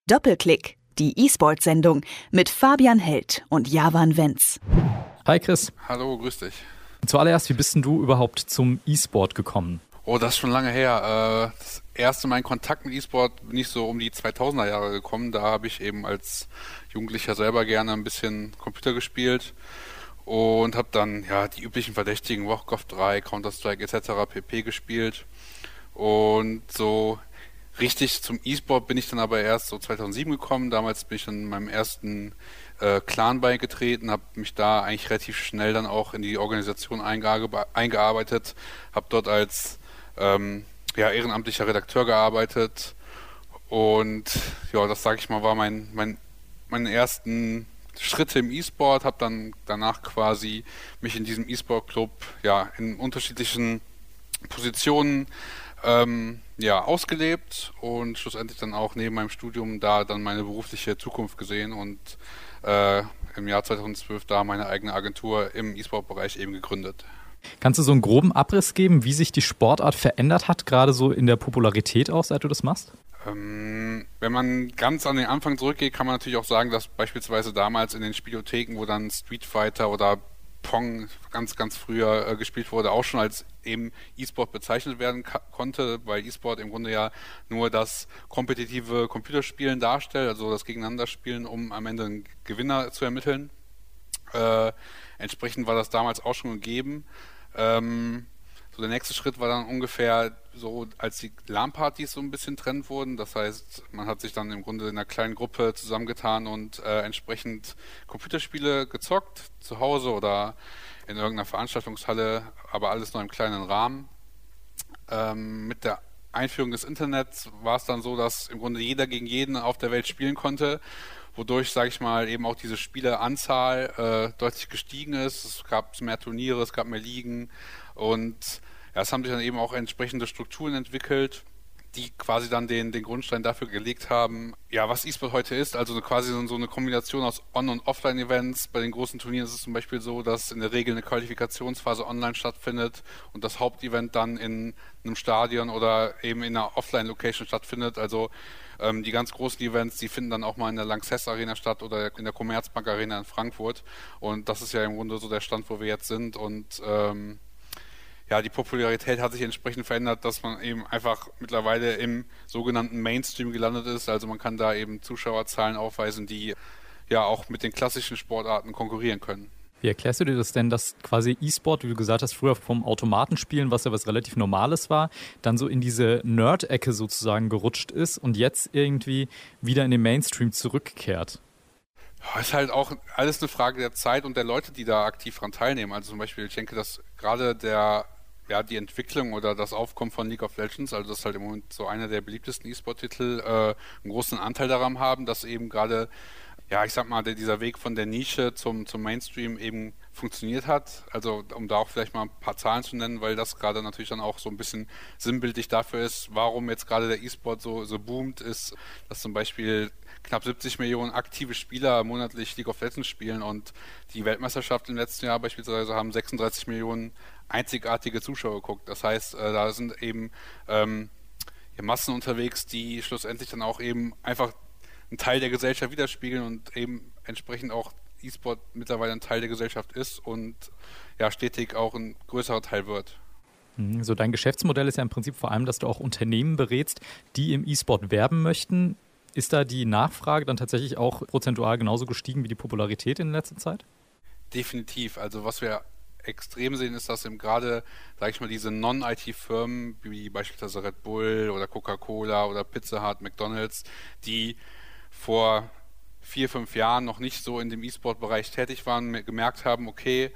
Doppelklick, die E-Sport-Sendung mit Fabian Held und Javan Wenz. Hi Chris. Hallo, grüß dich. Zuallererst, wie bist denn du überhaupt zum E-Sport gekommen? Oh, das ist schon lange her. Das erste Mal in Kontakt mit E-Sport bin ich so um die 2000er Jahre gekommen. Da habe ich eben als Jugendlicher selber gerne ein bisschen Computer gespielt und habe dann die üblichen Verdächtigen, Warcraft 3, Counter-Strike etc. pp. Gespielt. Und so richtig zum E-Sport bin ich dann aber erst so 2007 gekommen. Damals bin ich dann in meinem ersten Clan beigetreten, habe mich da eigentlich relativ schnell dann auch in die Organisation eingearbeitet, habe dort als ehrenamtlicher Redakteur gearbeitet und das sage ich mal war meine ersten Schritte im E-Sport, habe dann danach quasi mich in diesem E-Sport-Club in unterschiedlichen Positionen ausgelebt und schlussendlich dann auch neben meinem Studium da dann meine berufliche Zukunft gesehen und im Jahr 2012 da meine eigene Agentur im E-Sport-Bereich eben gegründet. Kannst du so einen groben Abriss geben, wie sich die Sportart verändert hat, gerade so in der Popularität auch, seit du das machst? Wenn man ganz an den Anfang zurückgeht, kann man natürlich auch sagen, dass beispielsweise damals in den Spielotheken, wo dann Street Fighter oder Pong ganz, ganz früher gespielt wurde, auch schon als eben E-Sport bezeichnet werden konnte, weil E-Sport im Grunde ja nur das kompetitive Computerspielen darstellt, also das Gegeneinanderspielen, um am Ende einen Gewinner zu ermitteln. Entsprechend war das damals auch schon gegeben. So der nächste Schritt war dann ungefähr so, als die LAN-Partys so ein bisschen Trend wurden. Das heißt, man hat sich dann im Grunde in einer kleinen Gruppe zusammengetan und entsprechend Computerspiele gezockt, zu Hause oder in irgendeiner Veranstaltungshalle, aber alles nur im kleinen Rahmen. Mit der Einführung des Internets war es dann so, dass im Grunde jeder gegen jeden auf der Welt spielen konnte, wodurch, sage ich mal, eben auch diese Spieleranzahl deutlich gestiegen ist. Es gab mehr Turniere, es gab mehr Ligen und es haben sich dann eben auch entsprechende Strukturen entwickelt, die quasi dann den Grundstein dafür gelegt haben, was E-Sport heute ist, also quasi so eine Kombination aus On- und Offline-Events. Bei den großen Turnieren ist es zum Beispiel so, dass in der Regel eine Qualifikationsphase online stattfindet und das Hauptevent dann in einem Stadion oder eben in einer Offline-Location stattfindet. Also die ganz großen Events, die finden dann auch mal in der Lanxess Arena statt oder in der Commerzbank Arena in Frankfurt und das ist ja im Grunde so der Stand, wo wir jetzt sind und die Popularität hat sich entsprechend verändert, dass man eben einfach mittlerweile im sogenannten Mainstream gelandet ist. Also man kann da eben Zuschauerzahlen aufweisen, die auch mit den klassischen Sportarten konkurrieren können. Wie erklärst du dir das denn, dass quasi E-Sport, wie du gesagt hast, früher vom Automatenspielen, was ja was relativ Normales war, dann so in diese Nerd-Ecke sozusagen gerutscht ist und jetzt irgendwie wieder in den Mainstream zurückkehrt? Es ist halt auch alles eine Frage der Zeit und der Leute, die da aktiv dran teilnehmen. Also zum Beispiel, ich denke, dass gerade die Entwicklung oder das Aufkommen von League of Legends, also das ist halt im Moment so einer der beliebtesten E-Sport-Titel, einen großen Anteil daran haben, dass eben gerade, ich sag mal, dieser Weg von der Nische zum Mainstream eben funktioniert hat. Also um da auch vielleicht mal ein paar Zahlen zu nennen, weil das gerade natürlich dann auch so ein bisschen sinnbildlich dafür ist, warum jetzt gerade der E-Sport so boomt, ist, dass zum Beispiel knapp 70 Millionen aktive Spieler monatlich League of Legends spielen und die Weltmeisterschaft im letzten Jahr beispielsweise haben 36 Millionen einzigartige Zuschauer geguckt. Das heißt, da sind eben Massen unterwegs, die schlussendlich dann auch eben einfach einen Teil der Gesellschaft widerspiegeln und eben entsprechend auch E-Sport mittlerweile ein Teil der Gesellschaft ist und stetig auch ein größerer Teil wird. So, dein Geschäftsmodell ist ja im Prinzip vor allem, dass du auch Unternehmen berätst, die im E-Sport werben möchten. Ist da die Nachfrage dann tatsächlich auch prozentual genauso gestiegen wie die Popularität in letzter Zeit? Definitiv. Also was wir extrem sehen, ist, dass eben gerade, sage ich mal, diese Non-IT-Firmen, wie beispielsweise Red Bull oder Coca-Cola oder Pizza Hut, McDonald's, die vor 4-5 Jahren noch nicht so in dem E-Sport-Bereich tätig waren, gemerkt haben, okay,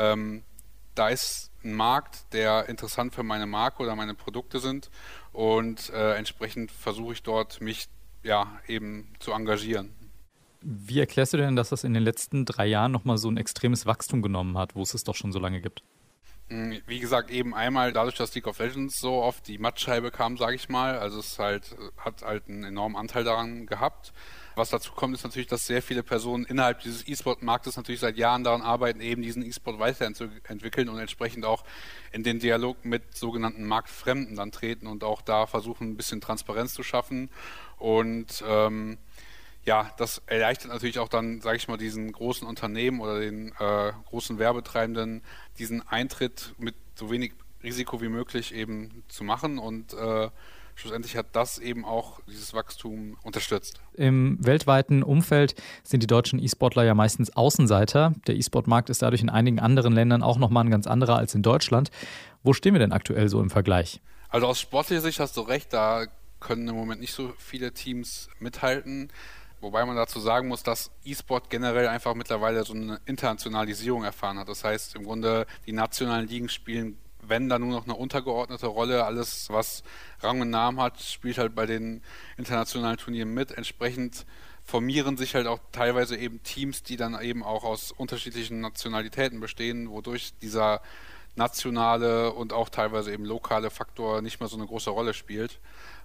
da ist ein Markt, der interessant für meine Marke oder meine Produkte sind und entsprechend versuche ich dort, mich eben zu engagieren. Wie erklärst du denn, dass das in den letzten 3 Jahren nochmal so ein extremes Wachstum genommen hat, wo es doch schon so lange gibt? Wie gesagt, eben einmal dadurch, dass League of Legends so oft die Mattscheibe kam, sage ich mal, also es hat einen enormen Anteil daran gehabt. Was dazu kommt, ist natürlich, dass sehr viele Personen innerhalb dieses E-Sport-Marktes natürlich seit Jahren daran arbeiten, eben diesen E-Sport weiterzuentwickeln und entsprechend auch in den Dialog mit sogenannten Marktfremden dann treten und auch da versuchen, ein bisschen Transparenz zu schaffen und ja, das erleichtert natürlich auch dann, sage ich mal, diesen großen Unternehmen oder den großen Werbetreibenden diesen Eintritt mit so wenig Risiko wie möglich eben zu machen und schlussendlich hat das eben auch dieses Wachstum unterstützt. Im weltweiten Umfeld sind die deutschen E-Sportler ja meistens Außenseiter. Der E-Sport-Markt ist dadurch in einigen anderen Ländern auch nochmal ein ganz anderer als in Deutschland. Wo stehen wir denn aktuell so im Vergleich? Also aus sportlicher Sicht hast du recht, da können im Moment nicht so viele Teams mithalten. Wobei man dazu sagen muss, dass E-Sport generell einfach mittlerweile so eine Internationalisierung erfahren hat. Das heißt, im Grunde die nationalen Ligen spielen, wenn da nur noch eine untergeordnete Rolle, alles was Rang und Namen hat, spielt halt bei den internationalen Turnieren mit. Entsprechend formieren sich halt auch teilweise eben Teams, die dann eben auch aus unterschiedlichen Nationalitäten bestehen, wodurch dieser nationale und auch teilweise eben lokale Faktor nicht mehr so eine große Rolle spielt.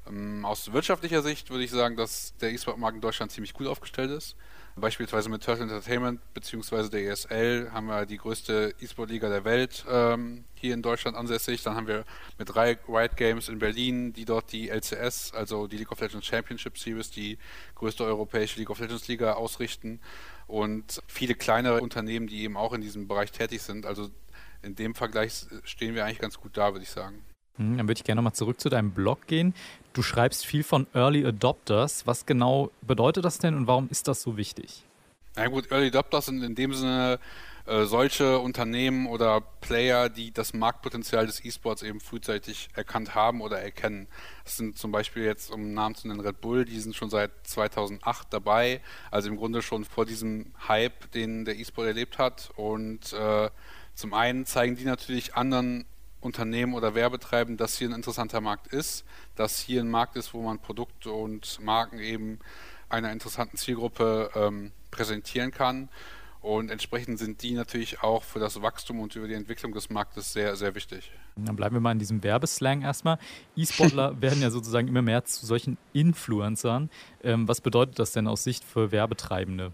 Aus wirtschaftlicher Sicht würde ich sagen, dass der E-Sport-Markt in Deutschland ziemlich gut aufgestellt ist. Beispielsweise mit Turtle Entertainment bzw. der ESL haben wir die größte E-Sport-Liga der Welt hier in Deutschland ansässig. Dann haben wir mit Riot Games in Berlin, die dort die LCS, also die League of Legends Championship Series, die größte europäische League of Legends Liga ausrichten und viele kleinere Unternehmen, die eben auch in diesem Bereich tätig sind. Also in dem Vergleich stehen wir eigentlich ganz gut da, würde ich sagen. Dann würde ich gerne nochmal zurück zu deinem Blog gehen. Du schreibst viel von Early Adopters. Was genau bedeutet das denn und warum ist das so wichtig? Na gut, Early Adopters sind in dem Sinne solche Unternehmen oder Player, die das Marktpotenzial des E-Sports eben frühzeitig erkannt haben oder erkennen. Das sind zum Beispiel jetzt, um einen Namen zu nennen, Red Bull, die sind schon seit 2008 dabei, also im Grunde schon vor diesem Hype, den der E-Sport erlebt hat. Und zum einen zeigen die natürlich anderen Unternehmen oder Werbetreibenden, dass hier ein interessanter Markt ist, dass hier ein Markt ist, wo man Produkte und Marken eben einer interessanten Zielgruppe präsentieren kann. Und entsprechend sind die natürlich auch für das Wachstum und über die Entwicklung des Marktes sehr, sehr wichtig. Dann bleiben wir mal in diesem Werbeslang erstmal. E-Sportler werden ja sozusagen immer mehr zu solchen Influencern. Was bedeutet das denn aus Sicht für Werbetreibende?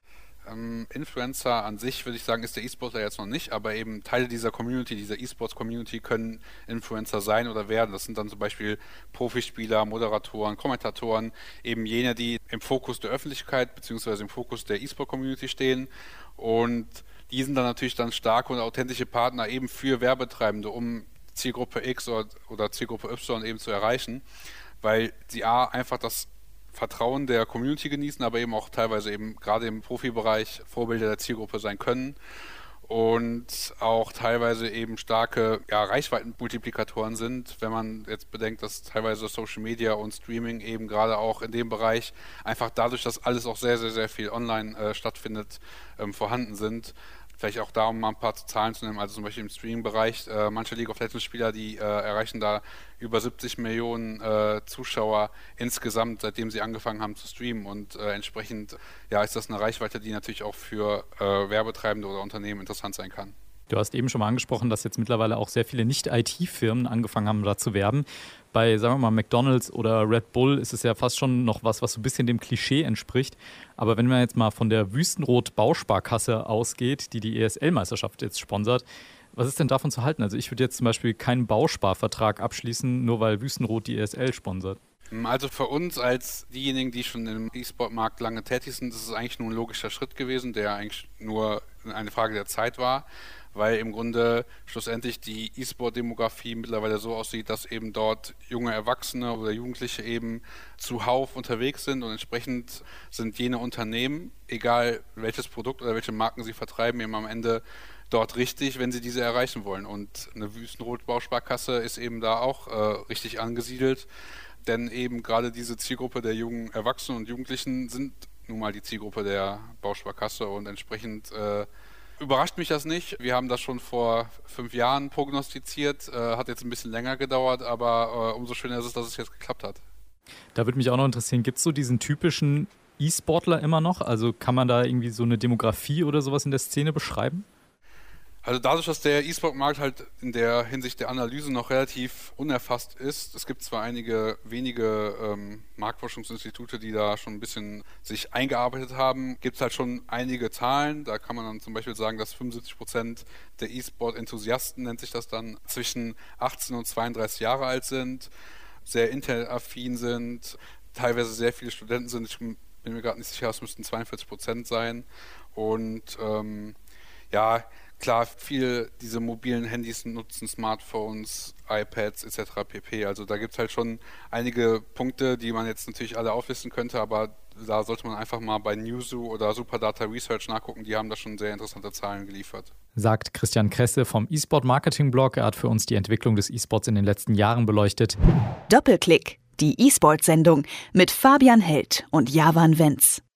Influencer an sich, würde ich sagen, ist der E-Sportler jetzt noch nicht, aber eben Teile dieser Community, dieser E-Sports-Community können Influencer sein oder werden. Das sind dann zum Beispiel Profispieler, Moderatoren, Kommentatoren, eben jene, die im Fokus der Öffentlichkeit bzw. im Fokus der E-Sport-Community stehen und die sind dann natürlich dann starke und authentische Partner eben für Werbetreibende, um Zielgruppe X oder Zielgruppe Y eben zu erreichen, weil sie einfach das Vertrauen der Community genießen, aber eben auch teilweise eben gerade im Profibereich Vorbilder der Zielgruppe sein können und auch teilweise eben starke Reichweitenmultiplikatoren sind, wenn man jetzt bedenkt, dass teilweise Social Media und Streaming eben gerade auch in dem Bereich einfach dadurch, dass alles auch sehr, sehr, sehr viel online stattfindet, vorhanden sind. Vielleicht auch da, um mal ein paar Zahlen zu nennen, also zum Beispiel im Streaming-Bereich, manche League of Legends-Spieler, die erreichen da über 70 Millionen Zuschauer insgesamt, seitdem sie angefangen haben zu streamen und entsprechend ist das eine Reichweite, die natürlich auch für Werbetreibende oder Unternehmen interessant sein kann. Du hast eben schon mal angesprochen, dass jetzt mittlerweile auch sehr viele Nicht-IT-Firmen angefangen haben, da zu werben. Bei, sagen wir mal, McDonald's oder Red Bull ist es ja fast schon noch was so ein bisschen dem Klischee entspricht. Aber wenn man jetzt mal von der Wüstenrot-Bausparkasse ausgeht, die ESL-Meisterschaft jetzt sponsert, was ist denn davon zu halten? Also ich würde jetzt zum Beispiel keinen Bausparvertrag abschließen, nur weil Wüstenrot die ESL sponsert. Also für uns als diejenigen, die schon im E-Sport-Markt lange tätig sind, ist es eigentlich nur ein logischer Schritt gewesen, der eigentlich nur eine Frage der Zeit war, weil im Grunde schlussendlich die E-Sport-Demografie mittlerweile so aussieht, dass eben dort junge Erwachsene oder Jugendliche eben zuhauf unterwegs sind und entsprechend sind jene Unternehmen, egal welches Produkt oder welche Marken sie vertreiben, eben am Ende dort richtig, wenn sie diese erreichen wollen. Und eine Wüstenrot-Bausparkasse ist eben da auch richtig angesiedelt, denn eben gerade diese Zielgruppe der jungen Erwachsenen und Jugendlichen sind nun mal die Zielgruppe der Bausparkasse und entsprechend überrascht mich das nicht. Wir haben das schon vor 5 Jahren prognostiziert, hat jetzt ein bisschen länger gedauert, aber umso schöner ist es, dass es jetzt geklappt hat. Da würde mich auch noch interessieren, gibt es so diesen typischen E-Sportler immer noch? Also kann man da irgendwie so eine Demografie oder sowas in der Szene beschreiben? Also dadurch, dass der E-Sport-Markt halt in der Hinsicht der Analyse noch relativ unerfasst ist, es gibt zwar einige wenige Marktforschungsinstitute, die da schon ein bisschen sich eingearbeitet haben, gibt es halt schon einige Zahlen. Da kann man dann zum Beispiel sagen, dass 75% der E-Sport-Enthusiasten, nennt sich das dann, zwischen 18 und 32 Jahre alt sind, sehr internetaffin sind, teilweise sehr viele Studenten sind. Ich bin mir gerade nicht sicher, es müssten 42% sein. Und ja, klar, viele diese mobilen Handys nutzen Smartphones, iPads etc. pp. Also da gibt es halt schon einige Punkte, die man jetzt natürlich alle auflisten könnte, aber da sollte man einfach mal bei Newzoo oder Superdata Research nachgucken, die haben da schon sehr interessante Zahlen geliefert. Sagt Christian Kresse vom eSport Marketing Blog. Er hat für uns die Entwicklung des eSports in den letzten Jahren beleuchtet. Doppelklick, die eSport-Sendung mit Fabian Held und Javan Wenz.